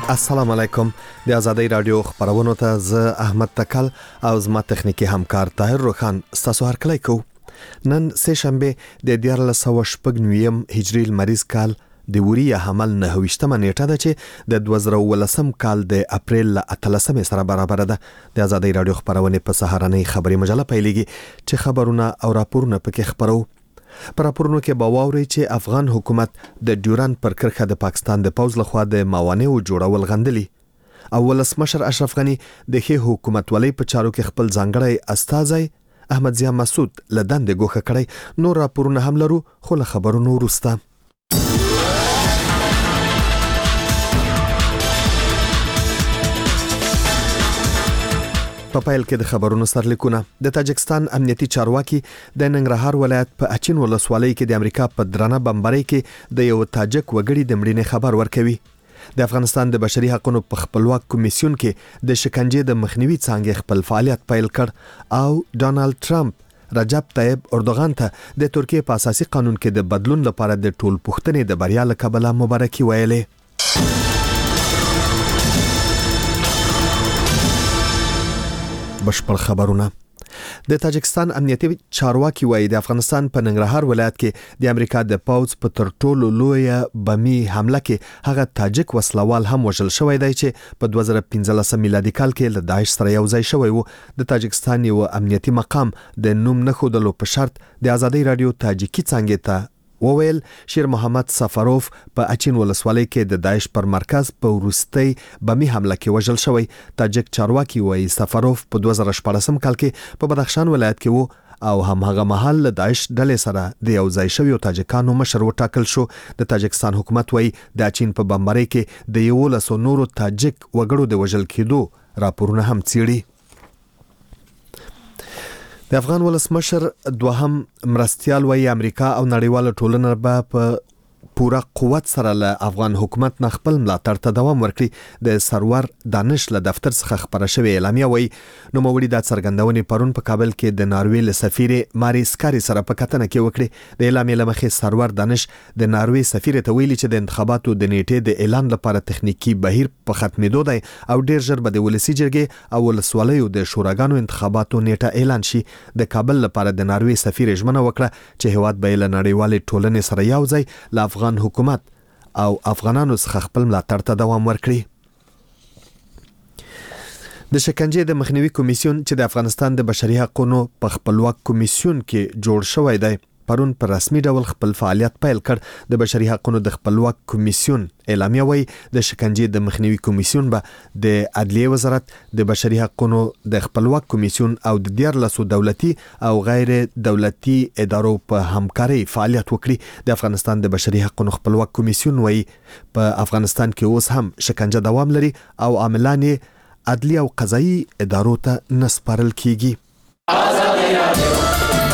السلام علیکم. د آزادۍ رادیو خبرونو ته زه احمد تکل او زما تخنیکی همکار طاهر روخان تاسو هر کله کو. نن سه شنبه د 1409 هجری المریض کال د وریه حمل 9 نیټه ده چې د 2018 کال د اپریل 13 سره برابر ده. د آزادۍ رادیو خبرونه په سهارنۍ خبري مجله پیلېږي چې خبرونه او راپورونه پکې خبرو. پر راپورونو کې باوري چې افغان حکومت د ډیوران پر کرښه د پاکستان د پوز لخوا د موانعو جوړول غندلي. ولسمشر اشرف غنی د هي حکومت ولې په چارو کې خپل ځانګړی استازی احمد ضیا مسعود لدان د ګوخه کړی. نور راپورونه هم لرو خو له خبرونو وروسته. په پیل کې د خبرونو سرلیکونه. د تاجکستان امنیتي چارواکي د ننګرهار ولایت په اچین ولسوالۍ کې د امریکا په درانه بمبارۍ کې د یو تاجک وګړي د مړینې خبر ورکوي. د افغانستان د بشري حقوقو په خپلواک کمیسیون کې د شکنجې د مخنیوي څانګې خپل فعالیت پیل کړ او ډونالد ټرمپ رجب طیب اردوغان ته د ترکیه په اساسي قانون کې د بدلون لپاره د ټول پوښتنې د بریا له کبله مبارکي ویلې. بشپړ خبرونه. د تاجکستان امنیتي چارواکي وایي د افغانستان په ننګرهار ولایت کې د امریکا د پوز په تر ټولو لویه بمي حمله کې هغه تاجک وسلوال هم وژل شوی دی چې په 2015 میلادي کال کې له داعش سره یو ځای شوی و. د تاجکستان یو امنیتي مقام د نوم نه ښودلو په شرط د آزادۍ رادیو تاجیکی څانګې ته وویل شیر محمد سفروف په اچین ولسوالۍ کې د داعش پر مرکز په وروستۍ بمي حمله کې وژل شوی. تاجک چارواکي وایي سفروف په 2014 کال کې په بدخشان ولایت کې وو او همغه مهال له داعش ډلې سره د یو ځای شویو تاجکانو مشر وټاکل شو. د تاجکستان حکومت وایي د اچین په بمبارۍ کې د 11 نورو تاجک وګړو د وژل کېدو راپورونه هم څیړي. د افغان ولسمشر دوهم مرستیال وایي امریکا او نړیواله ټولنه به په پوره قوت سره له افغان حکومت نه خپل ملاتړ ته دوام ورکړي. د سرور دانش له دفتر څخه خبره شوې اعلامیه وایي نوموړي د څرګندونې پرون په کابل کې د ناروې له سفیر ماري سکاري سره په کتنه کې وکړي. د اعلامیې له مخې سرور دانش د ناروې سفیر ته ویلي چې د انتخاباتو د نیټې د اعلان لپاره تخنیکی بهیر په ختمېدو دی او ډیر ژر به د ولسی جرګې او ولسوالیو د شوراګانو انتخاباتو نیټه اعلان شي. د کابل لپاره د ناروې سفیر ژمنه وکړه چې هیواد به له نړیوالې ټولنې سره یو ځای له افغان حکومت او افغانانو څخه خپل ملاتړ ته دوام ورکړي. د شکنجې د مخنیوي کمیسیون چې د افغانستان د بشري حقوقو په خپلواک کمیسیون کې جوړ شوی دی پرون په رسمي ډول خپل فعالیت پیل کړ. د بشري حقوقو د خپلواک کمیسیون اعلامیه وایي د شکنجې د مخنیوي کمیسیون به د عدلیه وزارت د بشري حقوقو د خپلواک کمیسیون او د 14 دولتي او غیر دولتي ادارو په همکاري فعالیت وکړي. د افغانستان د بشري حقوقو خپلواک کمیسیون وایي په افغانستان کې اوس هم شکنجه دوام لري او عاملان عدلیه او قضایي ادارو ته نسپارل کیږي.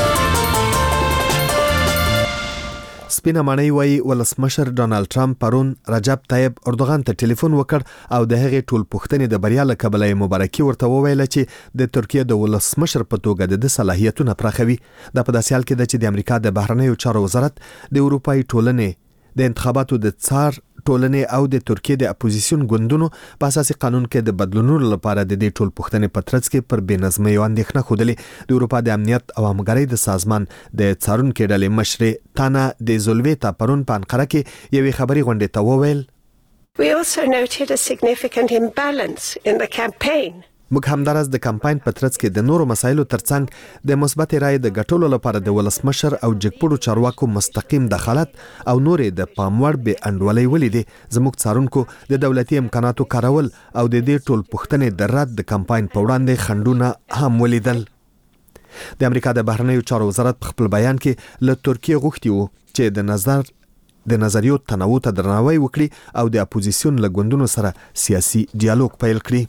سپینه معنی وایي ولسمشر ډونالد ټرمپ پرون رجب طیب اردوغان ته ټلیفون وکړ او د هغې ټول پوښتنې د بریا له کبله مبارکي ورته وویله چې د ترکیه د ولسمشر په توګه د صلاحیتونه پراخوي. دا په داسې حال کې ده چې د امریکا د بهرنیو چارو وزارت د اروپای ټولنې د انتخاباتو د څار ټولنې او د ترکیه د اپوزیسیون ګوندونو په اساسي قانون کې د بدلونونو لپاره د دې ټول پوښتنې په ترڅ کې پر بېنظمۍ اندېښنه ښودلې. د اروپا د امنیت او همکارۍ د سازمان د څارونکو ډلې مشر تانا د زولویتا پرون په انقره کې یوې خبري غونډې ته وویل We also noted a significant imbalance in the campaign. موږ همدارس د کمپاین په ترڅ کې د نورو مسایلو ترڅنګ د مثبت رائے د ګټلو لپاره د ولسمشر او جګپړو چارواکو مستقیم دخالت او نورې د پاموړ به انډولۍ ولیدې. زموږ څارونکو د دولتي امکاناتو کارول او د دې ټول پوښتنې د رد د کمپاین په وړاندې خنډونه هم ولیدل. د امریکا د بهرنیو چارو وزارت په خپل بیان کې له ترکیه غوښتي وو چې د نظریو تنوع ته درناوی وکړي او د اپوزیسیون له ګوندونو سره سیاسي ډیالوګ پیل کړي.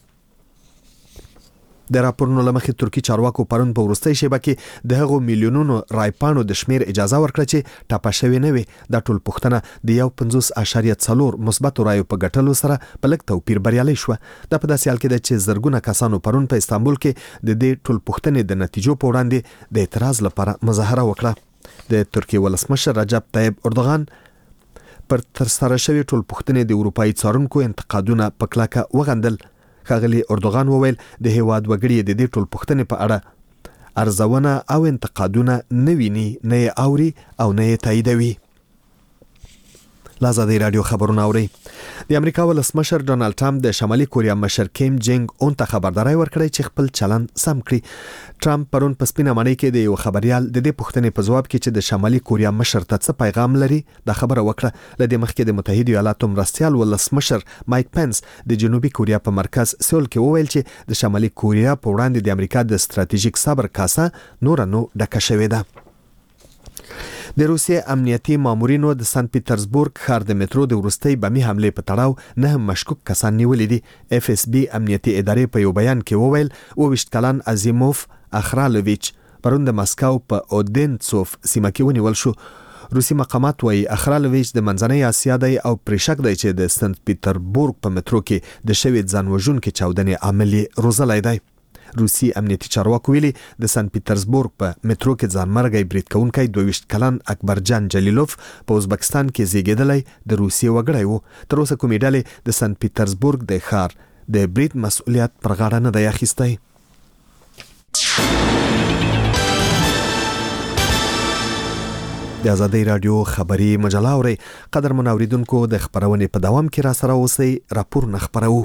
د راپورونو لمخې ترکی چارواکو پرون په وروستۍ شیبه کې د هغو میلیونونو رایپانو د شمیر اجازه ورکړه چې ټاپه شوی نه وي. دا ټول پوښتنه د 1.4 مثبتو رایو په ګټلو سره په لږ توپیر بریالۍ شوه. دا په داسې حال کې ده چې زرګونه کسانو پرون په استانبول کې د دې ټول پوښتنې د نتیجو په وړاندې د اعتراض لپاره مظاهره وکړه. د ترکیه ولسمشر رجب طیب اردوغان پر ترسره شوی ټول پوښتنې د اروپאי څارونکو انتقادونه په کلکه وغندل. ښاغلي اردوغان وویل د هیواد وګړي د دې ټول پوښتنې په اړه ارزونه او انتقادونه نه ویني، نه یې اوري او نه یې تاییدوي. لازادی رادیو خبرونه اوري. د امریکا ولسمشر ډونالد ټرمپ د شمالي کوریا مشر کیم جنگ اون ته خبرداري ورکړی چې خپل چلن سم کړي. ټرمپ پرون په سپینه ماڼۍ کې د یو خبريال د دې پوښتنې په جواب کې چې د شمالي کوریا مشر ته څه پیغام لري دا خبره وکړه. لدې مخکې د متحده ایالاتو مرستیال ولسمشر مایک پنس د جنوبي کوریا په مرکز سول کې وویل چې د شمالي کوریا په وړاندې د امریکا د ستراتیژیک صبر کاسه نور ډکه شوې ده. د روسیې امنیتي مامورینو د سنت پیټرزبورګ ښار د مترو د وروستۍ بمي حمله په تړاو نه مشکوک کسان نیولې دي. اف اس بي امنیتي ادارې په یو بیان کې وویل 22 کلن ازیموف اخرالویچ پرون د مسکو په اودینتسوف سیمه کې ونیول شو. روسي مقامات وايي اخرالویچ د منځنۍ اسیا دی او پرېشک دی چې د سنت پیټرزبورګ په مترو کې د شوی ځانوژونکو چاودنې عملي روزلای دی. روسي امنیتي چارواکو ویلي د سن پیټرزبورګ په مترو کې ځانمرګي برید کوونکی 22 کلن اکبرجان جلیلوف په ازبکستان کې زیږیدلی د روسي وګړی وو. تر اوسه کومې ډلې د سن پیټرزبورګ د ښار د برید مسؤلیت پر غاړه نه دی اخیستی. د آزادی رادیو خبری مجله اوري. قدر منوریدونکو د خبرونې په دوام کې را سره اوسئ. راپور نه خبرو.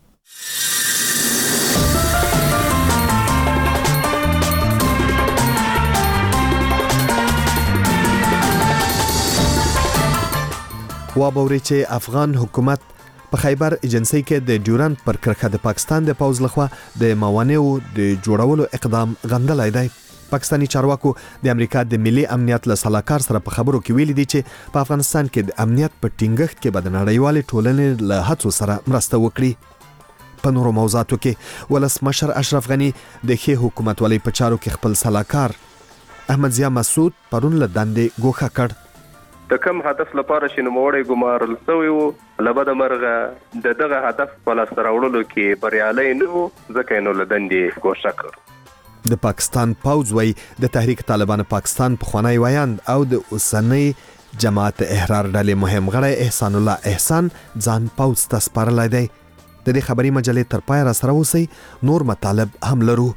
وابوري چې افغان حکومت په خیبر ایجنسی کې د ډیورنډ پر کرښه د پاکستان د پوځ لخوا د موانعو د جوړولو اقدام غندلای دی. پاکستانی چارواکو د امریکا د ملي امنیت له سلاکار سره په خبرو کې ویلي دي چې په افغانستان کې د امنیت په ټینګښت کې به د نړیوالې ټولنې له هڅو سره مرسته وکړي. په نورو موضوعاتو کې ولسمشر اشرف غنی د ښې حکومتولۍ په چارو کې خپل سلاکار احمد ضیا مسعود پرون له دندې ګوښه کړ. د کوم هدف لپاره چې نوموړی ګمارل شوی و له بده مرغه د دغه هدف په لاسته راوړلو کې بریالی نه و، ځکه یې نو له دندې ګوښه کړ. د پاکستان پوځ وايي د تحریک طالبان پاکستان پخوانی ویاند او د اوسنۍ جماعت احرار ډلې مهم غړی احسان الله احسان ځان پوځ ته سپارلی دی. د دې خبري مجلې تر پای را سره اوسئ. نور مطالب هم لرو.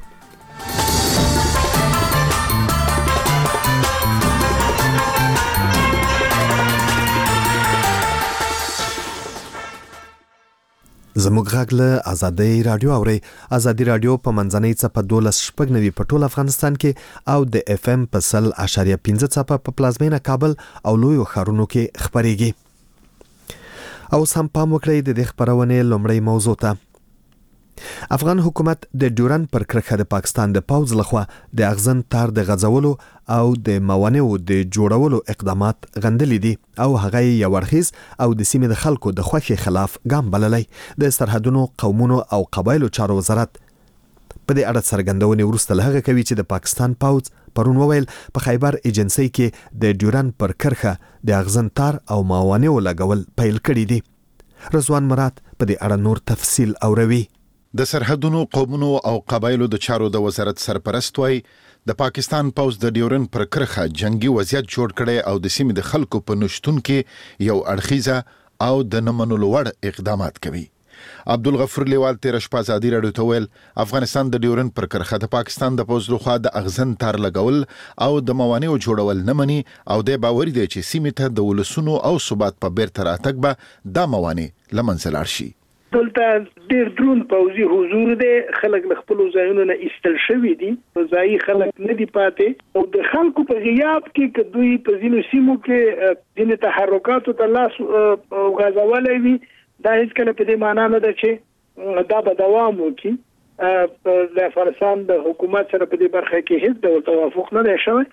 زموږ غږ له آزادی رادیو اوري. آزادی رادیو په منځنۍ څپه 12.9 په ټول افغانستان کې او د اف ام په 100.5 څپه په پلازمینه کابل او لویو ښارونو کې خبريږي. او سم پام وکړئ د دې خبرونې لومړی موضوع ته. افغان حکومت د ډیورنډ پر کرښه د پاکستان د پوځ لخوا د اغزن تار د غځولو او د موانعو د جوړولو اقدامات غندلي دي او هغه یو ورخیز او د سیمې د خلکو د خوښۍ خلاف ګام بللی. د سرحدونو قومونو او قبایلو چارو وزارت په دې اړه څرګندونې وروسته له هغه کوي چې د پاکستان پوځ پرون وویل په خیبر ایجنسی کې د ډیورنډ پر کرښه د اغزن تار او موانعو لګول پیل کړي دي. رضوان مراد په دې اړه نور تفصیل اوروي. د سرحدونو قومونو او قبایلو د چارو د وزارت سرپرست وای د پاکستان پوځ د ډیورنډ پر کرښه جنگي وضعیت جوړ کړي او د سیمې د خلکو په نشټون کې یو اړخیزه او د نمنلو وړ اقدامات کوي. عبدالغفور لیوال تیر شپه ازادي رادیو ته ویل افغانستان د ډیورنډ پر کرښه د پاکستان د پوځ لخوا د اغزن تار لګول او د موانعو جوړول نه مني او د باور دی چې سیمې ته د ولسونو او ثبات په بیرته راتګ به دا موانع لمنځه لاړ شي. دلته ډیر درون پوځي حضور دی، خلک له خپل ځایونو نه ایستل شوي دي، ځایي خلک نه دي پاتې او د خلکو په غیاب کې که دوی په ځینو سیمو کې ځینې تحرکاتو ته لاس غځولی وي دا هیڅکله په دې معنا نه ده چې دا به دوام وکړي. د افغانستان د حکومت سره په دې برخه کې هیڅ ډول توافق نه دی شوی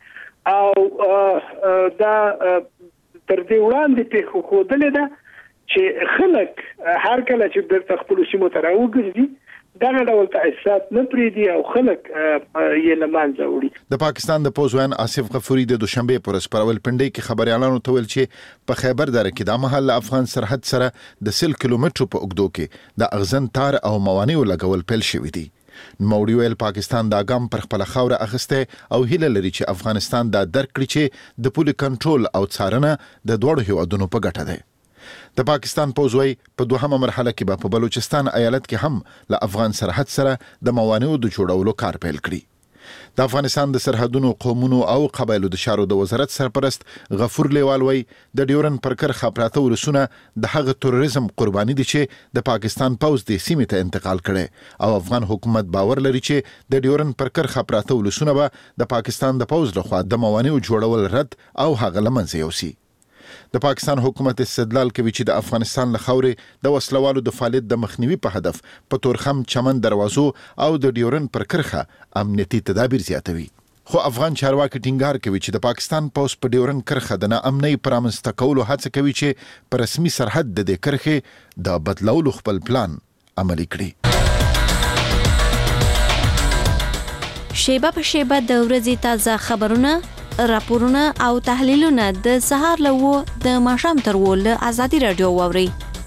او دا تر دې وړاندې پېښه ښودلې ده چې خلک هر کله چې بیرته خپلو سیمو ته راوګرځي دغه ډول تاسیسات نه پرېږدي او خلک یې له منځه وړي. د پاکستان د پوځ ویان آصف غفوري د دوشنبه پر ورځ په راولپنډۍ کې خبريالانو ته ویل چې په خیبر دره کې د محل افغان سرحد سره د 100 کیلومترو په اوږدو کې د اغزن تار او موانعو لګول پیل شوی دي. نوموړي ویل پاکستان دا ګام پر خپل خاوره اخیسته او هیله لري چې افغانستان دا درک کړي چې د پولي کنټرول او څارنه د دوړو هیوادونو په ګټه ده. د پاکستان پوځوي په دوهمه مرحله کې به په بلوچستان ایالت کې هم له افغان سرحد سره د موانعو د جوړولو کار پیل کړي. د افغانستان د سرحدونو قومونو او قبایلو د چارو د وزارت سرپرست غفور لیوال وی د ډیورن پر کرښه پراته ولسونه د هغه تروریزم قرباني دي چې د پاکستان پوځ د سیمې ته انتقال کړي او افغان حکومت باور لري چې د ډیورن پر کرښه پراته ولسونه به د پاکستان د پوځ لخوا د موانعو جوړول رد او هغه لمنځه یوسي. د پاکستان حکومت استدلال کوي چې د افغانستان له خاورې د وسلوالو د فعالیت د مخنیوي په هدف په تورخم چمن دروازو او د ډیورن پر کرښه امنیتي تدابیر زیاتوي. خو افغان چارواکي ټینګار کوي چې د پاکستان پوځ په ډیورن کرښه د ناامنۍ پرامنځته کولو هڅه کوي چې په رسمي سرحد د دې کرښې د بدلولو خپل پلان عملي کړي. شیبه په شیبه د ورځې تازه خبرونه، راپورونه او تحلیلونه د سهار له 9 د ماښام تر 10 له آزادي رادیو واوري.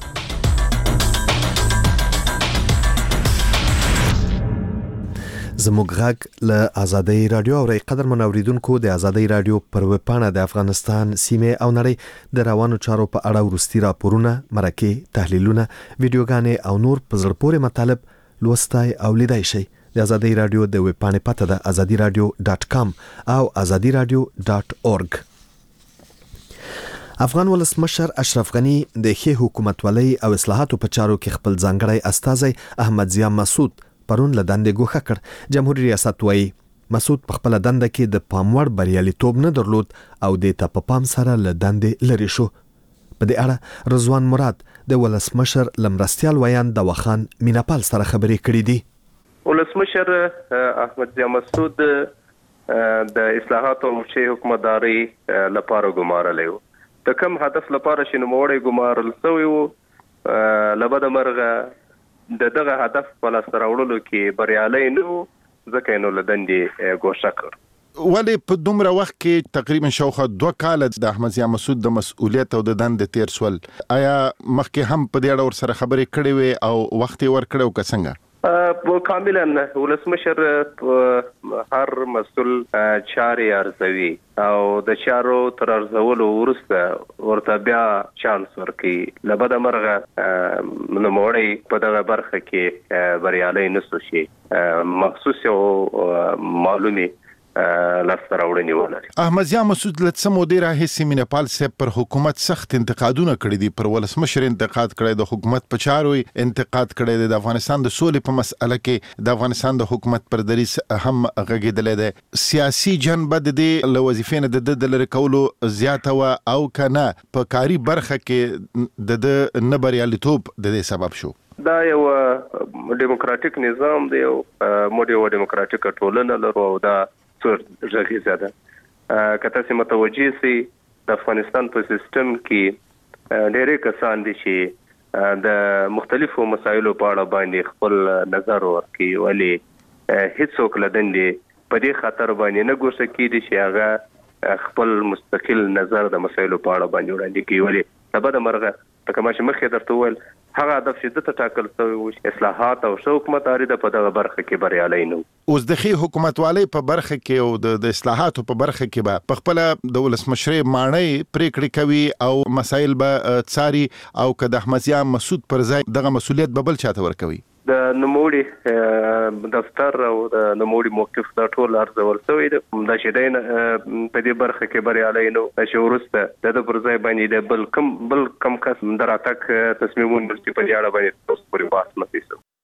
زموږ غږ له آزادي رادیو اوري. قدر منوریدونکو د آزادي رادیو پر ویب پاڼه د افغانستان سیمه او نړۍ د روانو چارو په اړه ورستي راپورونه، مرکه، تحلیلونه، ویډیوګانې او نور په زړه پورې مطالب لوستای او لیدای شئ. د آزادي رادیو د ویب پاڼې پته ده azadiradio.com او azadiradio.org. افغان ولسمشر اشرف غنی د ښه حکومتولۍ او اصلاحاتو په چارو کې خپل ځانګړی استازی احمد ضیا مسعود پرون له دندې ګوښه کړ. جمهوریت ریاست وایي مسعود په خپل دنده کې د پاموړ بریالیتوب نه درلود او د ته په پام سره له دندې لري شو. په دې اړه رضوان مراد د ولسمشر لمرستیال ویان د وخان میناپال سره خبرې کړې دي. ولسمشر احمد ضیا مسعود د اصلاحات او مشي حکومتداري لپاره ګمارلی و. د کوم هدف لپاره چې نوموړی ګمارل شوی و لبد مرغه دغه هدف په لاس راوړلو کې بریالی نه و، ځکه نو له دندې ګوښه کړ. ولې په دومره وخت کې تقریبا شاوخوا 2 کاله د احمد ضیا مسعود د مسؤلیت او د دندې تیر سول، آیا مخکې هم په دې اړه ور سره خبرې کړې وې او وخت یې ور کړو که څنګه؟ کاملا ولسمشر هر مسؤل چاري ارزوي او د چارو تر ارزولو وروسته ورته بیا چانس ورکي. لبد مرغه نوموړی په دغه برخه کې بریالي نسو شي مخصوص او معلومي لاسته راوړنې ولري. احمد ضیا مسعود له څه مودې راهیسې میناپال صاحب پر حکومت سخت انتقادونه کړي دي. پر ولسمشر انتقاد کړی، د حکومت په چارو انتقاد کړی دی، د افغانستان د سولې په مسأله کې د افغانستان د حکومت پر دریځ هم غږېدلی دی. سیاسي جنبه د دې له وظیفې نه د لرې کولو زیاته وه او که نه په کاري برخه کې د نه بریالیتوب د دې سبب شو؟ دا یو ډیموکراتیک نظام دی او موږ یو ډیموکراتیک ټولنه لرو او دا ژغیزه ده. که تاسو متوجه سئ د افغانستان په سیستم کې ډېرې کسان دي چې د مختلفو مسایلو په اړه باندې خپل نظر ورکوي، ولې هیڅوک له دندې په دې خاطر باندې نه ګوښه کېږي چې هغه خپل مستقل نظر د مسایلو په اړه باندې وړاندې کوي. ولې د بده مرغه لکه ما چې مخکې درته وویل هغه هدف چې دته ټاکل شوی و اصلاحات او ښه حکومتداري د په دغه برخه کې بریالی نه و. اوس د ښې حکومتوالۍ په برخه کې او د اصلاحاتو په برخه کې به په خپله د ولسمشرۍ ماڼۍ پریکړې کوي او مسایل به څاري او که د احمد ضیا مسعود پر ځای دغه مسؤلیت به بل چاته ورکوي؟ د نوموړي دفتر او د نوموړي موقف دا ټول ارزول شوی دی. دا چې دی په دې برخه کې بریالی نه و، چې وروسته د پر ځای باندې بل کم کس د راتګ تصمیمونه چې په دې اړه باندې اوس پورې بحث نه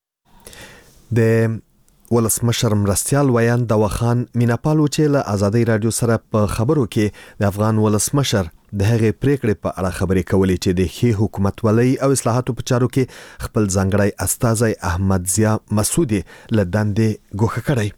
کیږي. د ولسمشر مرستیال ویان د وخان میناپال چې له آزادي رادیو سره په خبرو کې د افغان ولسمشر د هغې پریکړې په اړه خبرې کولې چې د ښې حکومتولۍ او اصلاحاتو په چارو کې خپل ځانګړی استازی احمد ضیا مسعود له دندې ګوښه کړی.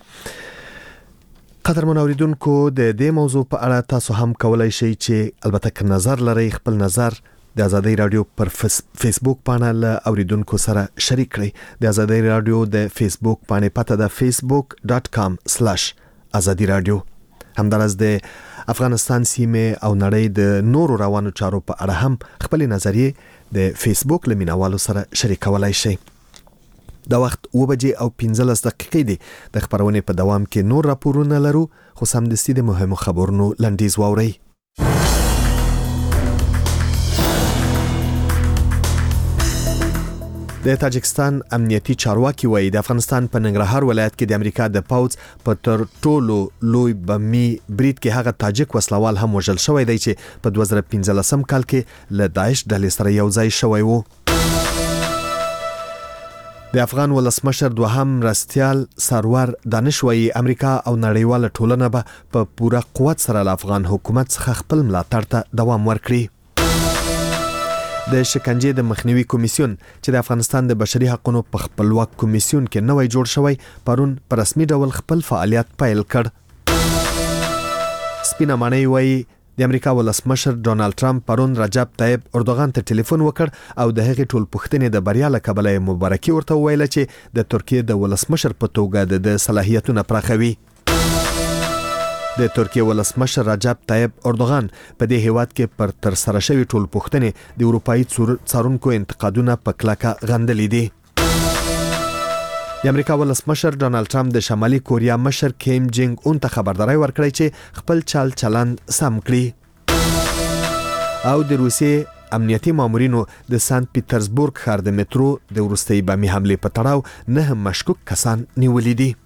قدرمن اوریدونکو د دې موضوع په اړه تاسو هم کولای شئ چې البته که نظر لرئ خپل نظر د آزادي رادیو پر فیسبوک پاڼه له اوریدونکو سره شریک کړئ. د آزادي رادیو د فیسبوک پاڼې پته ده facebook.com/azadi radio. همدارس د افغانستان سیمه او نړۍ د نورو روانو چارو په اړه هم خپل نظریه د فیسبوک لمینوالو سره شریکولای شئ. د وخت 7:15 دی. د خبرونې په دوام کې نور راپورونه لرو، خو سمدستي د مهمو خبرونو لنډیز واورئ. د تاجکستان امنیتي چارواکي وایي د افغانستان په ننګرهار ولایت کې د امریکا د پوځ په تر ټولو لوی بمي برید کې هغه تاجک وسلوال هم وژل شوی دی چې په 2015 کال کې له داعش ډلې سره یو ځای شوی و. د افغان ولسمشر دوهم مرستیال سرور دانش وایي امریکا او نړیواله ټولنه به په پوره قوت سره له افغان حکومت څخه خپل ملاتړ ته دوام ورکړي. د شکنجې د مخنیوي کمیسیون چې د افغانستان د بشري حقوقو په خپلواک کمیسیون کې نوې جوړ شوی پرون په رسمي ډول خپل فعالیت پیل کړ. سپینه معنی وایي د امریکا ولسمشر ډونالد ټرمپ پرون رجب طیب اردوغان ته ټلیفون وکړ او د هغې ټول پوښتنې د بریا له کبله مبارکي ورته وویله چې د ترکیه د ولسمشر په توګه د صلاحیتونو پراخوي. د ترکیه ولسمشر رجب طیب اردوغان په دې هیواد کې پر تر سره شوی ټول پوښتنې د اروپایي څارونکو انتقادونه په کلکه غندلې دي. د امریکا ولسمشر ډونالد ټرمپ د شمالي کوریا مشر کیم جنګ اون ته خبرداري ورکړی چې خپل چال چلند سم کړي. او د روسیې امنیتي مامورینو د سانت پیټرزبورګ ښار د میټرو د وروستۍ بمي حملې په تړاو 9 مشکوک کسان نیولي دي.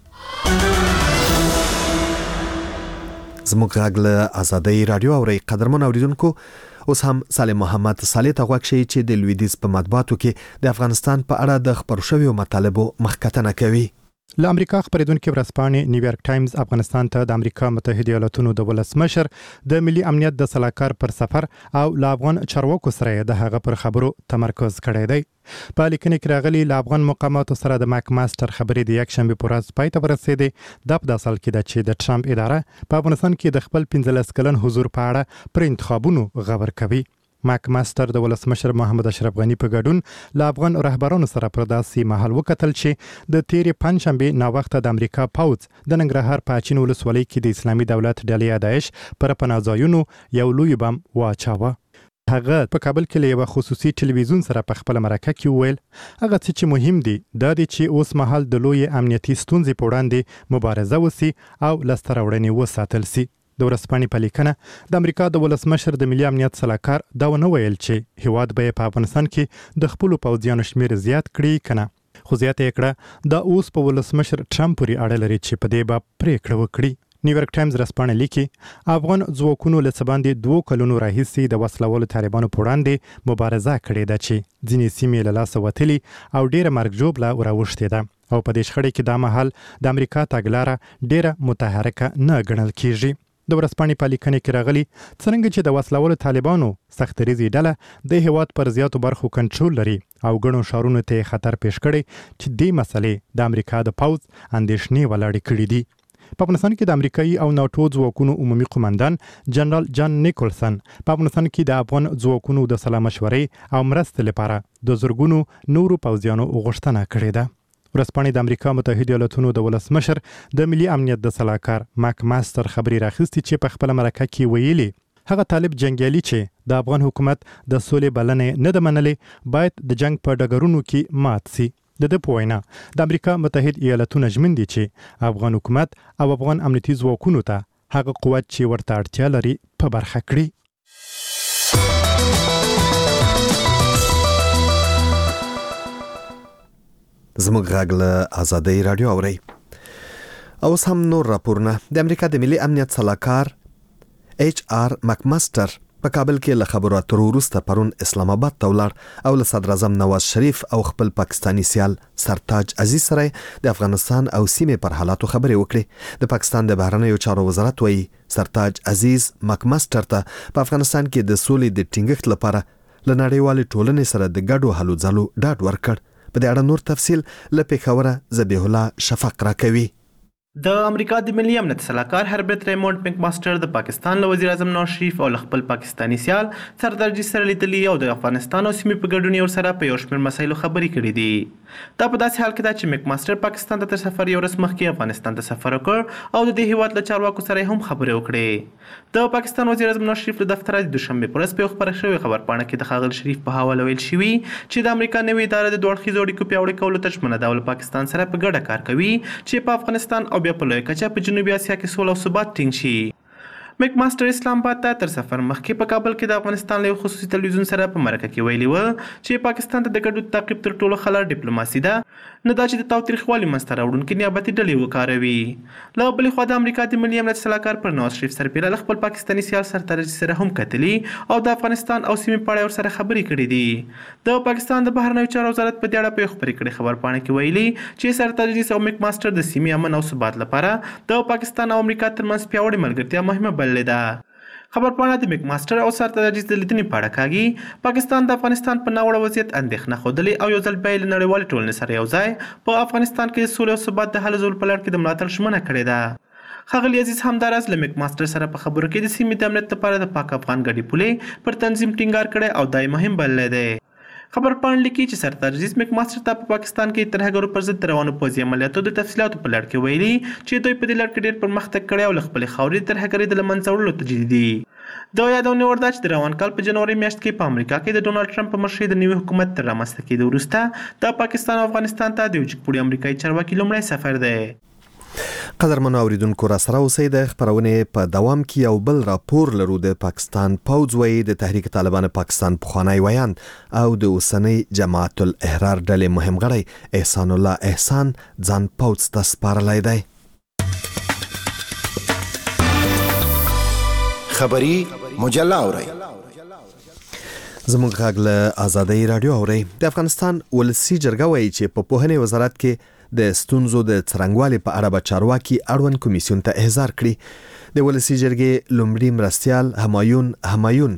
زموږ غږ له آزادۍ رادیو اورئ. قدرمن اوریدونکو، اوس هم سالم محمد صالح ته غوږ شئ چې د لویدیځ په مطبوعاتو کې د افغانستان په اړه د خبرو شویو مطالبو مخکتنه کوي. له امریکا خبرېدونکو ورځپاڼې نیویارک ټایمز افغانستان ته د امریکا متحده ایالاتونو د ولسمشر د ملي امنیت د صلاحکار پر سفر او له افغان چارواکو سره د هغه پر خبرو تمرکز کړی دی. په لیکنه کې راغلي له افغان مقاماتو سره د ماک ماستر خبرې د یکشنبه په ورځ پای ته ورسېدې. دا په داسې حال کې ده چې د ټرمپ اداره په افغانستان کې د خپل 15 کلن حضور په اړه پر انتخابونو غور کوي. ماک ماستر د ولسمشر محمد اشرف غنی په ګډون له افغان رهبرانو سره پر داسې مهال وکتل چې د تیرې پنځشنبه نا وخت د امریکا پوځ د ننګرهار په اچین ولسوالۍ کې د اسلامي دولت ډلې داعش پر پناهځایونو یو لوی بم واچاوه. هغه په کابل کې له یو خصوصي ټلویزیون سره په خپل مرکه کې وویل هغه څه چې مهم دي دا دی چې اوس مهال د لوی امنیتي ستونزې په وړاندې مبارزه وسی او لاسته راوړنې وساتل سي. د ورځپاڼې په لیکنه د امریکا د ولسمشر د ملي امنیت صلاحکار دا ونه ویل چې هیواد به په افغانستان کې د خپل پوځیانو شمیر زیات کړي کنه، خو زیاته کړه دا اوس په ولسمشر ټرمپ پورې اړه لري چې په دې باب پریکړه وکړي. نیویارک ټایمز ورځپاڼه لیکي افغان ځواکونو له څه باندې 2 کلونو راهیسې د وسلوالو طالبانو په وړاندې مبارزه کړې ده چې ځینې سیمې له لاسه وتلي او ډیره مرګ ژوبله راوښتې ده او په دې شخړې کې دا مهال د امریکا تګلاره ډیره متحرکه نه ګڼل کیږي. د ورځپاڼې په لیکنه کې راغلي څنګه چې د وسلوالو طالبانو سختریزي ډله د هیواد پر زیاتو برخو کنټرول لري او ګڼو شهرونو ته خطر پیښ کړي چې دې مسلې د امریکا د پوځ اندېښنې ولاړې کړې دي. په افغانستان کې د امریکایي او ناتو ځواکونو عمومي قومندان جنرال جان نیکولسن په افغانستان کې د افغان ځواکونو د سلا مشورې او مرستې لپاره د زرګونو نورو پوځیانو غوښتنه کړې ده. ورځپاڼې د امریکا متحده ایالاتونو د ولسمشر د ملي امنیت د صلاحکار ماک ماستر خبري راخستي چې په خپل مرکه کې ویلي هغه طالب جنگیالي چې د افغان حکومت د سولې بلنې نه د منلې باید د جنگ په ډګرونو کې مات سي. د دې په وینا د امریکا متحده ایالاتونو ژمن دي چې افغان حکومت او افغان امنیتي ځواکونو ته هغه قوت چې ورته اړتیا لري په برخه کړي. زموږ غږ له آزادۍ رادیو اورئ. اوس هم نور راپورونه. د امریکا د ملي امنیت صلاحکار ایچ آر ماک ماستر په کابل کې له خبرو اترو وروسته پرون اسلام آباد ته ولاړ او له صدر اعظم نواز شریف او خپل پاکستانی سیال سرتاج عزیز سره د افغانستان او سیمې پر حالاتو خبرې وکړې. د پاکستان د بهرنیو چارو وزارت وایي سرتاج عزیز ماک ماستر ته په افغانستان کې د سولې د ټینګښت لپاره له نړیوالې ټولنې سره د ګډو هلو ځلو ډاډ ورکړ. په دې اړه نور تفصیل له پېښوره ذبیح الله شفق راکوي. د امریکا د ملي امنیت سلاکار هربرت ریمونډ مک ماستر د پاکستان له وزیر اعظم نواز شریف او خپل پاکستانی سیال سردار جي سره لیدلي او د افغانستان او سیمې په ګډون یو سره په یو شمېر مسایلو خبرې کړې دي. دا په داسې حال کې ده چې مک ماستر پاکستان ته تر سفر یو ورځ مخکې افغانستان ته سفر وکړ او د دې هیواد له چارواکو سره هم خبرې وکړې. د پاکستان وزیر اعظم نواز شریف له دفتره د دوشنبه پر ورځ په خبره شوې خبرپاڼه کې د ښاغلي شریف په حواله ویل شوي چې د امریکا نوې اداره د دوه اړخیزو اړیکو پیاوړي کولو ته ژمنه ده او له پاکستان سره په ګډه کار کوي چې په افغانستان او بیا په لویه کچه په جنوبي اسیا کې سوله او ثبات ټینګ شي. مک ماستر اسلام آباد ته تر سفر مخکې په کابل کې د افغانستان له خصوصي تلویزیون سره په مرکه کې ویلي و چې پاکستان ته د ګډو تعقیب تر ټولو خلا ډیپلوماسي ده، نه دا چې د تاوتریخوالي منځته راوړونکي نیابتي ډلې وکاروي. له بلې خوا د امریکا د ملي امنیت سلاکار پر نواز شریف سربیره له خپل پاکستاني سیال سردار جي سره هم کتلي او د افغانستان او سیمې په اړه ورسره خبرې کړې دي. د پاکستان د بهرنیو چارو وزارت په دې اړه په خبرې کړې خبرپاڼه کې ویلي چې سردار جي او مک ماستر د سیمې امن او ثبات لپاره د پاکستان او امریکا ترمنځ پیاوړې ملګرتیا مهمه بللې ده. خبرپاڼه د مک ماستر او سردار جي د لیدنې په اړه کاږي پاکستان د افغانستان په ناوړه وضعیت اندېښنه ښودلې او یو ځل بیا له نړیوالې ټولنې سره یو ځای په افغانستان کې د سولې او ثبات د هلو ځلو په لړ کې د ملاتړ ژمنه کړې ده. ښاغلي عزیز همداراز له مک ماستر سره په خبرو کې د سیمې د امنیت لپاره د پاک افغان ګډې پولې پر تنظیم ټینګار کړی او دا یې مهم بللی دی. خبرپاڼه لیکي چې سردار جي مک ماستر ته په پاکستان کې ترهګرو پر ضد روانو پوځي عملیاتو د تفصیلاتو په لړ کې ویلي چې دوی په دې لړ کې ډېر پرمختګ کړی او له خپلې خاورې ترهګرۍ د له منځه وړلو تجدید دي. د یادونې وړ ده چې د روان کال په جنوري میاشت کې په امریکا کې د ډونالډ ټرمپ په مشرۍ د نوي حکومت تر رامنځته کېدو وروسته د پاکستان او افغانستان ته د یو جګپوړي امریکایي چارواکي لومړی سفر دی. قدرمنو اوریدونکو را سره اوسئ. د خبرونې په دوام کې یو بل راپور لرو. د پاکستان پوځ وایي د تحریک طالبان پاکستان پخوانی ویاند او د اوسنۍ جماعت الاحرار ډلې مهم غړی احسان الله احسان ځان پوځ ته سپارلی دی. خبری مجله اورئ. زموږ غږ له آزادۍ رادیو اورئ. د افغانستان ولسي جرګه وایي چې په پوهنې وزارت کې د ستونزو د څرنګوالي په اړه به چارواکي اړوند کمیسیون ته احضار کړي. د ولسي جرګې لومړي مرستیال همایون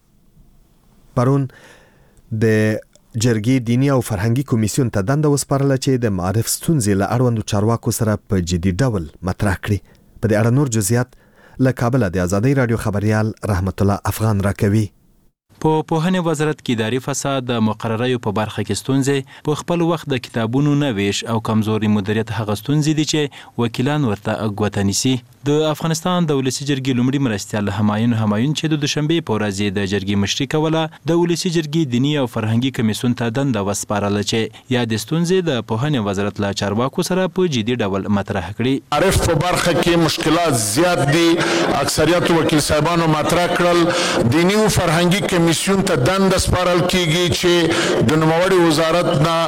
پرون د جرګې دینی او فرهنګي کمیسیون ته دنده وسپارله چې د معرف ستونزې له اړوندو چارواکو سره په جدي ډول مطرح کړي. په دې اړه نور جزئیات له کابل د آزادۍ رادیو خبريال رحمت الله افغان راکوي. په پوهنې وزارت کې اداري فساد د مقرریو په برخه کې ستونزې په خپل وخت د کتابونو نه ویش او کمزوري مدیریت هغه ستونزې دي چې وکیلان ورته ګوته نیسي. د افغانستان د ولسي جرګې لومړي مرستیال همایون چې د دوشنبه په ورځ د جرګې مشري کوله د ولسي جرګې دینی او فرهنګي کمیسیون ته دنده وسپارله چې یا د ستونزې د پوهنې وزارت له چارواکو سره په جدي ډول مطرح کړي. معرف په برخه کې مشکلات زیات دي. اکثریت وکیل صاحبانو مطرح کړل دینی او فرهنګي کمیسیون ته دنده سپارل کیږي چې د نوموړي وزارت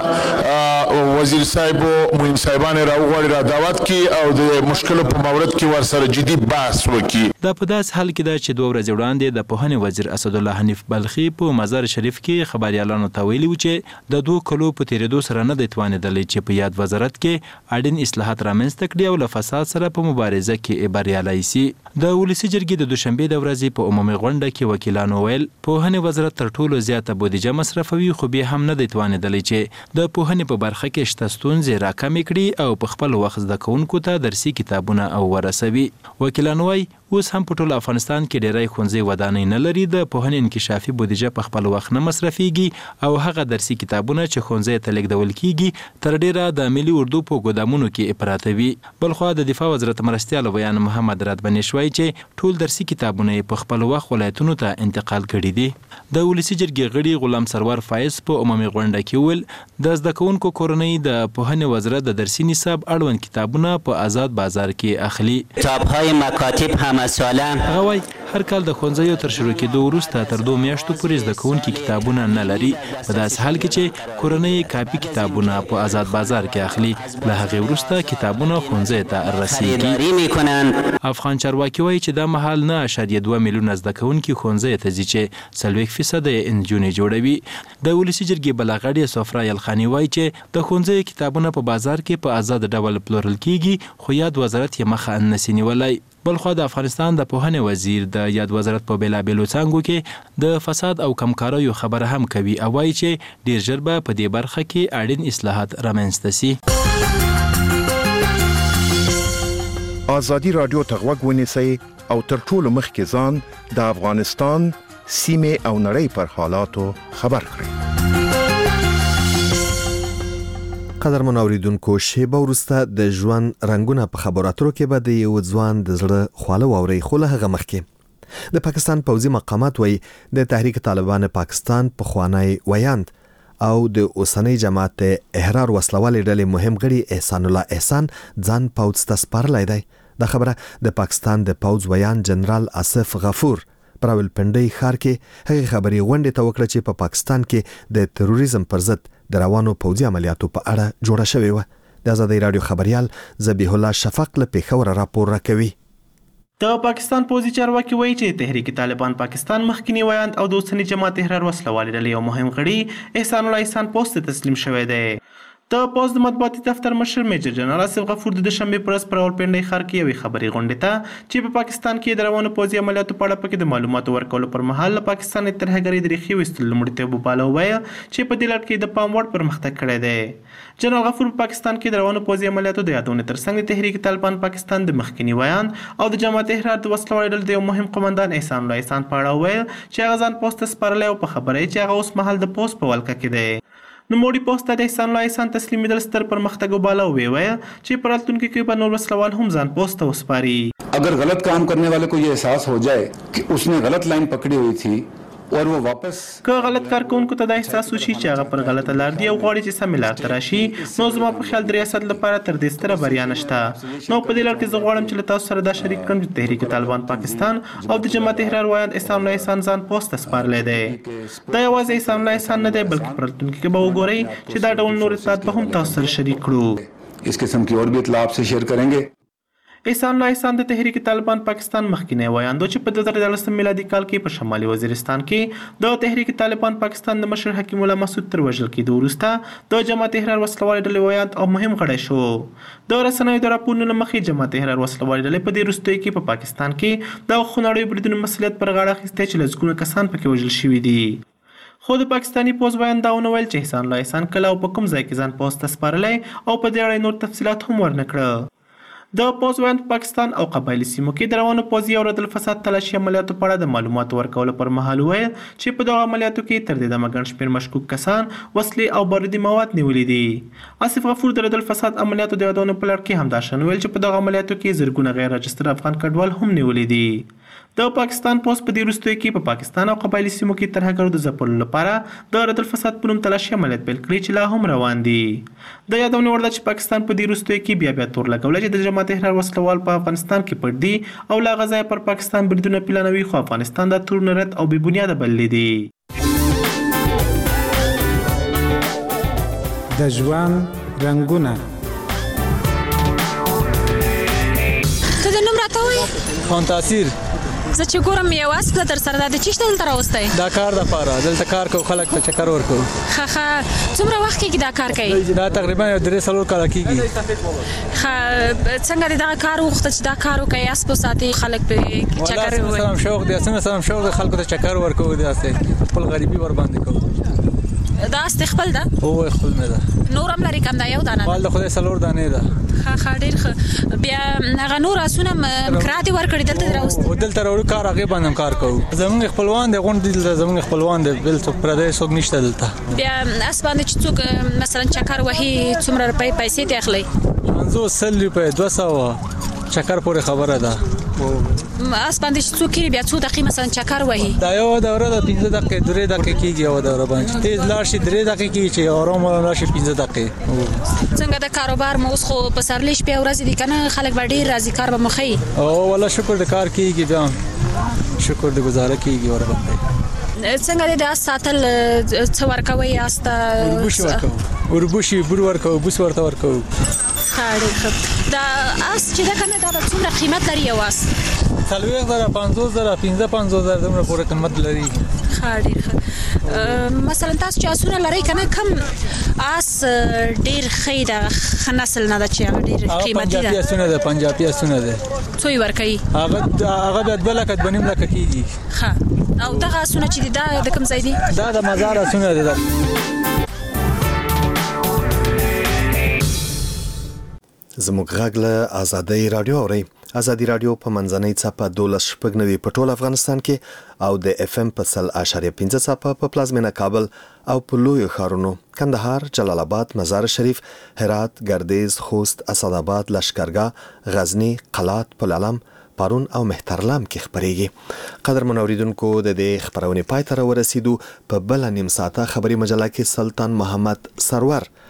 نه وزیر صاحب او مهم صاحبان راوغوړي را دعوت کی او د مشکل په مورد کې سره جدي بحث وکړي. دا په داس حال کې ده چې 2 ورځې وړاندې د پوهنې وزیر اسد الله حنیف بلخي په مزار شریف کې خبريالانو ته ویلي و چې د 2 کلو په تیریدو سره نه دی توانیدلی چې په یاد وزارت کې اړین اصلاحات رامنځته کړي او له فساد سره په مبارزه کې بریالي شي. د ولسي جرګې د دوشنبه د ورځې په عمومي غونډه کې وکیلانو ویل پوهنې وزارت تر ټولو زیاته بودیجه مصرفوي خو به هم نه دی توانیدلی چې د پوهنې په برخه کې شته ستونزې راکمې کړي او په خپل وخت زده کوونکو ته درسي کتابونه او ورسوي. وکیلانو وايي اوس هم په ټول افغانستان کې ډېری ښوونځي ودانۍ نه لري. د پوهنې انکشافي بودیجه په خپل وخت نه مصرفيږي او هغه درسي کتابونه چې ښوونځي ته لیږدول کیږي تر ډیره د ملي اردو په ګودامونو کې پراته وي. بلخو د دفاع وزارت مرستیال ویان محمد رادبني شوی چې ټول درسي کتابونه په خپل وخت ولایتونو ته انتقال کړي دي. د ولسي جرګې غړي غلام سرور فایز په عمومي غونډه کې ویل د زده کوونکو کورنۍ د پوهنې وزارت د درسي نصاب اړوند کتابونه په آزاد بازار کې اخلي. کتاب‌های مکاتب همه ساله هغه هر کال د ښوونځیو تر شروع کېدو وروسته تر 2 میاشتو پورې زده کوونکي کتابونه نه لري. په داسې حال کې چې کورنۍ کاپي کتابونه په آزاد بازار کې اخلي له هغې وروسته کتابونه ښوونځیو ته رسیږي. افغان چارواکي وایي چې دا مهال 9.2 میلیونه زده کوونکي ښوونځیو ته ځي چې 40% یې نجونې جوړوي. د ولسي جرګې بلغړی صفرا یلخانی وایي چې د ښوونځیو کتابونه په بازار کې په آزاد ډول پلورل کیږي خو یاد وزارت یې مخه نشي نیولای. بلخو د افغانستان د پوهنې وزیر د یاد وزارت په بیلابیلو څانګو کې د فساد او کمکاریو خبره هم کوي او وایي چې ډیر ژر به په دې برخه کې اړین اصلاحات رامنځته شي. ازادي رادیو ته غوږ ونیسئ او تر ټولو مخکې ځان د افغانستان سیمه او نړۍ پر حالاتو خبر کړئ. قدرمن اوریدونکو، شیبه وروسته د ژوند رنگونه په خبرو اترو کې به د یو ځوان د زړه خواله واوري. خو له هغه مخکې د پاکستان پوځي مقامات وایي د تحریک طالبان پاکستان پخوانی ویاند او د اوسنۍ جماعت احرار وسلوالې ډلې مهم غړي احسان الله احسان ځان پوځ ته سپارلی دی. دا خبره د پاکستان د پوځ ویاند جنرال آصف غفور پر راولپنډۍ ښار کې هغه خبري غونډه ته وکړه چې په پاکستان کې د تروریزم پر ضد د روانو پوځي عملیاتو په اړه جوړه شوې و. د آزادۍ رادیو خبريال ذبیح الله شفق له پیښور راپور راکوي. د پاکستان پوځي چارواکي وایي چې تحریک طالبان پاکستان مخکنی ویاند او د اوسنۍ جماعت احرار وسلوالې ډلې یو مهم غړي احسان الله احسان پوسټ ته تسلیم شوی دی. د پوځ د مطبوعاتي دفتر مشر میجر جنرال آصف غفور د دوشنبه پر ورځ پر راولپنډۍ ښار کې یوې خبري غونډې ته چې په پاکستان کې د روانو پوځي عملیاتو په اړه پکې د معلوماتو ورکولو پر مهال له پاکستان ترهګرۍ د ریښې ویستلو لومړیتوب وباله وویل چې په دې لړ کې د پام وړ پرمختګ کړی دی. جنرال غفور په پاکستان کې د روانو پوځي عملیاتو د یادونې ترڅنګ د تحریک طالبان پاکستان د مخکنی ویاند او د جماعت احرار د وسلوالې ډلې د یو مهم قومندان احسان الله احسان په اړه وویل چې هغه ځان پوسټ ته سپارلی او په خبره یې چې هغه اوس مهال د پوسټ په ولکه کې دی. نوموړي پوسټ ته د احسان الله احسان تسلیمیدل ستر پرمختګ وباله او ویل چې په راتلونکي کې به نور وسلوال هم ځان پوسټ ته وسپاري. अगर गलत काम करने वाले को ये एहसास हो जाए कि उसने गलत लाइन पकड़ी हुई थी और वो वापस که غلط کار کوونکو ته دا احساس وشي چې هغه پر غلطه لار دی او غواړي چې سمې لار ته راشي، نو زما په خیال د ریاست لپاره تر دې ستره بریا نشته. نو په دې لړ کې زه غواړم چې له تاسو سره دا شریک کړم چې تحریک طالبان پاکستان او د جماعت احرار ویاند احسان الله احسان ځان پوسټ ته سپارلی دی. دا یوازې احسان الله احسان نه دی بلکې په راتلونکي کې به وګورئ چې دا ډول نور اطلاعات به هم تاسو سره شریک کړو. इस किस्म की और भी इत्तला आपसे शेयर करेंगे. احسان الله احسان د تحریک طالبان پاکستان مخکنی ویاندو چې په 2013 میلادي کال کې په شمالي وزیرستان کې د تحریک طالبان پاکستان د مشر حکیم الله مسعود تر وژل کېدو وروسته د جماعت احرار وسلوالې ډلې ویاند او مهم غړی شو. د رسنیو د راپورونو له مخې جماعت احرار وسلوالې ډلې په دې وروستیو کې په پاکستان کې د خونړیو بریدونو مسؤلیت پر غاړه اخیستی چې لسګونه کسان پکې وژل شوي دي. خو د پاکستاني پوځ ویاند دا ونه ویل چې احسان الله احسان کله او په کوم ځای کې ځان پوسټ ته سپارلی او په دې اړه نور تفصیلات هم ورنه کړه. د پوځ ویاند پاکستان او قبایلي سیمو کې د روانو پوځي او رد الفساد تلاشي عملیاتو په اړه د معلوماتو ورکولو پر مهال وویل چې په دغه عملیاتو کې تر دې دمه ګڼ شمېر مشکوک کسان، وسلې او بارودي مواد نیولي دي. آصف غفور د رد الفساد عملیاتو د یادونو په لړ کې همداشان ویل چې په دغه عملیاتو کې زرګونه غیر راجستر افغان کډوال هم نیولي دي. د پاکستان پوځ په دې وروستیو کې په پاکستان او قبایلي سیمو کې ترهګرو د ځپلو لپاره د رد الفساد په نوم تلاشي عملیات پیل کړي چې لا هم روان دي. د یادونې وړ ده چې پاکستان په دې وروستیو کې بیا تور لګولی چې د جماعت احرار وسلوال په افغانستان کې پټ دي او له هغه ځایه پر پاکستان بریدونه پلانوي، خو افغانستان دا تورونه رد او بې بنیاده بللي دي. د ژوند رنګونه ته د نوم راته وایې؟ خان تاثیر. زه چې ګورم یو اس په در سره دا د چیشته دلته راوستی؟ دا کار دپاره دلته کار کوو، خلک ته چکر ورکوو. ښه څومره وخت کېږي دا کار کوي؟ دا تقریبا یو 3-4 کاله کېږي. ښه څنګه دې دغه کار وغوښته چې دا کار وکړئ، اس وساتئ، خلک پرې چکر ووایي؟ سلام شوق دی، سلام شوق دی، خلکو ته چکر ورکوو، داسې خپل غریبي ورباندې کوو. دا است خپل ده؟ هو خپل مې ده. نور هم لري کم دا یو دانه؟ مال د خدای 4 دانې ده. ښه ډېر ښه. بیا هغه نور آسونه کرا دې ورکړي دلته دې راوستي؟ دلته راوړو، کار هغې باندې هم کار کوو. زموږ خپلوان دی، غونډ دلته زموږ خپلوان دی، بل څوک پردی څوک نشته دلته. بیا اس باندې چې څوک مثلا چکر وهي څومره روپۍ پیسې ته اخلي؟ 500 روپۍ 200 چکر پورې خبره ده. اس باندې چې څوک بیا څو دقیقې مثلا چکر وهي؟ دا یو دوره د 15 دقیقې 3 دقیقې کېږي. یو دوره باندې تیز لاړ شي 3 دقیقې کېږي، چې آرام لاړ شي 15 دقیقې. څنګه د کاروبار مو اوس خو په سرلی شپې او ورځې دي که نه؟ خلک به ډېر راځي، کار به مو ښه وي؟ والله شکر د کار کېږي، بیا شکر د ګزاره کېږي. ورباندې څنګه د اس ساتل څه ورکوئ اس ته؟ وربوشي بور ورکوو، بوس ورته ورکوو. دا اس چې دا کنه دا څومره قیمت لري یو اس؟ 40,000 50,000 55,000 دومره پورې قیمت لري. ډېر ښه. مثلا تاسو چې اسونه لرئ که نه، کوم اس ډېر ښه د ښه نسل نه ده چې هغه ډېر قیمتي ده؟ پنجابي اسونه ده. پنجابي اسونه ده. څو یې ورکوي؟ هغه بیا 2 لکه 2.5 لکه کېږي. ښه. او دغه اسونه چې دي دا د کوم ځای دي؟ دا د مزار اسونه ده. زموږ غږ له آزادۍ رادیو اوري. آزادي رادیو په منځنۍ څپه 12.9 په ټول افغانستان کې او د اف ام په 100.5 څپه په پلازمینه کابل او په لویو ښارونو کندهار، جلال آباد، مزار شریف، هرات، ګردیز، خوست، اسداباد، لشکرګاه، غزنی، قلات، پلعلم، پارون او مهترلام کې خبرېږي. قدرمن اوریدونکو د دې خبرونې پای ته ورسېدو. په بل نیم ساعته خبري مجله کې سلطان محمد سرور